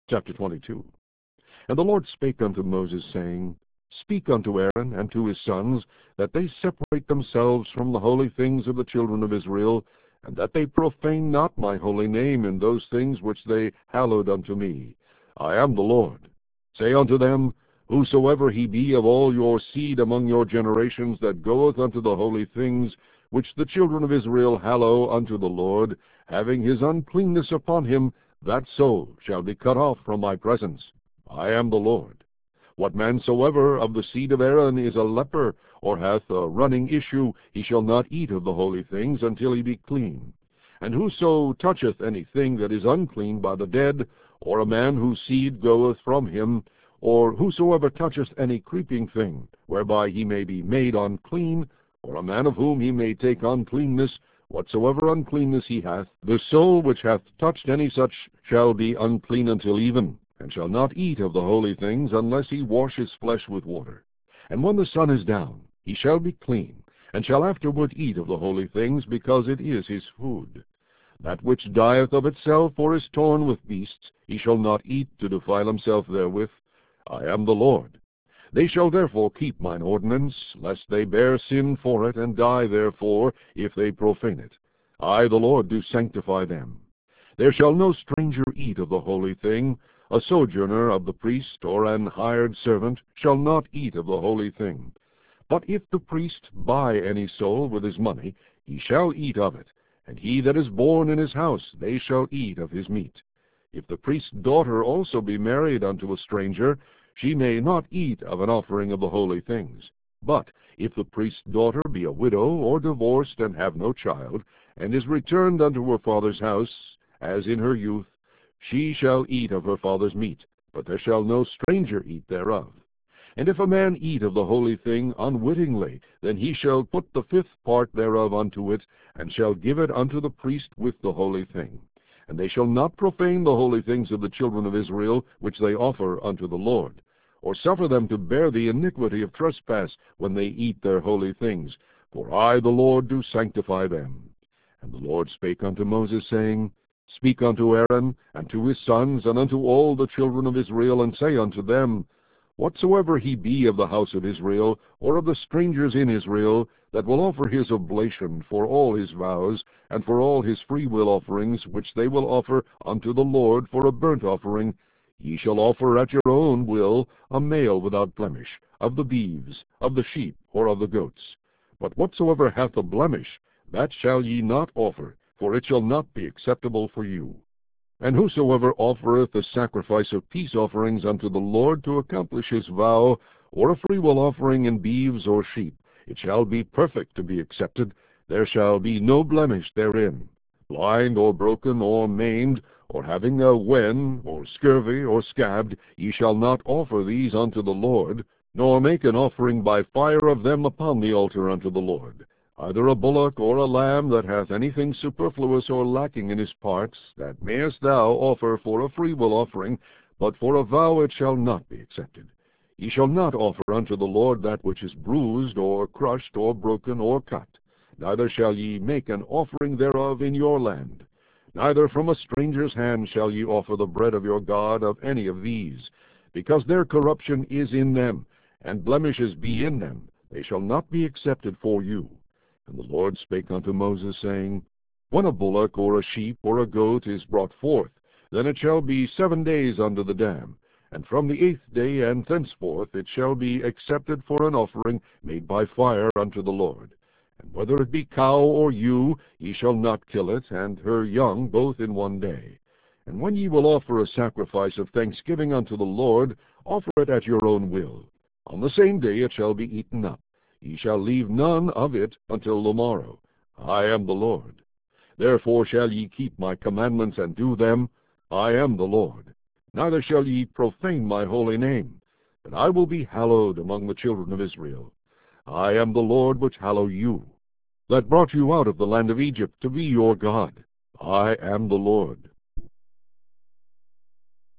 Chapter 22. And the Lord spake unto Moses, saying, Speak unto Aaron and to his sons, that they separate themselves from the holy things of the children of Israel, and that they profane not my holy name in those things which they hallowed unto me. I am the Lord. Say unto them, Whosoever he be of all your seed among your generations that goeth unto the holy things, which the children of Israel hallow unto the Lord, having his uncleanness upon him, that soul shall be cut off from my presence. I am the Lord. What man soever of the seed of Aaron is a leper, or hath a running issue, he shall not eat of the holy things until he be clean. And whoso toucheth any thing that is unclean by the dead, or a man whose seed goeth from him, or whosoever toucheth any creeping thing, whereby he may be made unclean, or a man of whom he may take uncleanness, whatsoever uncleanness he hath, the soul which hath touched any such shall be unclean until even, and shall not eat of the holy things, unless he wash his flesh with water. And when the sun is down, he shall be clean, and shall afterward eat of the holy things, because it is his food. That which dieth of itself, or is torn with beasts, he shall not eat to defile himself therewith. I am the Lord. They shall therefore keep mine ordinance, lest they bear sin for it, and die therefore, if they profane it. I, the Lord, do sanctify them. There shall no stranger eat of the holy thing. A sojourner of the priest, or an hired servant, shall not eat of the holy thing. But if the priest buy any soul with his money, he shall eat of it, and he that is born in his house, they shall eat of his meat. If the priest's daughter also be married unto a stranger, she may not eat of an offering of the holy things. But if the priest's daughter be a widow, or divorced, and have no child, and is returned unto her father's house, as in her youth, she shall eat of her father's meat, but there shall no stranger eat thereof. And if a man eat of the holy thing unwittingly, then he shall put the fifth part thereof unto it, and shall give it unto the priest with the holy thing. And they shall not profane the holy things of the children of Israel, which they offer unto the Lord, or suffer them to bear the iniquity of trespass when they eat their holy things. For I, the Lord, do sanctify them. And the Lord spake unto Moses, saying, Speak unto Aaron, and to his sons, and unto all the children of Israel, and say unto them, Whatsoever he be of the house of Israel, or of the strangers in Israel, that will offer his oblation for all his vows, and for all his freewill offerings, which they will offer unto the Lord for a burnt offering, ye shall offer at your own will a male without blemish, of the beeves, of the sheep, or of the goats. But whatsoever hath a blemish, that shall ye not offer, for it shall not be acceptable for you. And whosoever offereth a sacrifice of peace offerings unto the Lord to accomplish his vow, or a freewill offering in beeves or sheep, it shall be perfect to be accepted. There shall be no blemish therein. Blind, or broken, or maimed, or having a wen, or scurvy, or scabbed, ye shall not offer these unto the Lord, nor make an offering by fire of them upon the altar unto the Lord. Either a bullock or a lamb that hath anything superfluous or lacking in his parts, that mayest thou offer for a freewill offering, but for a vow it shall not be accepted. Ye shall not offer unto the Lord that which is bruised, or crushed, or broken, or cut. Neither shall ye make an offering thereof in your land. Neither from a stranger's hand shall ye offer the bread of your God of any of these, because their corruption is in them, and blemishes be in them. They shall not be accepted for you. And the Lord spake unto Moses, saying, When a bullock, or a sheep, or a goat is brought forth, then it shall be 7 days under the dam, and from the 8th day and thenceforth it shall be accepted for an offering made by fire unto the Lord. And whether it be cow or ewe, ye shall not kill it, and her young both in 1 day. And when ye will offer a sacrifice of thanksgiving unto the Lord, offer it at your own will. On the same day it shall be eaten up. Ye shall leave none of it until the morrow. I am the Lord. Therefore shall ye keep my commandments and do them. I am the Lord. Neither shall ye profane my holy name, but I will be hallowed among the children of Israel. I am the Lord which hallow you, that brought you out of the land of Egypt to be your God. I am the Lord.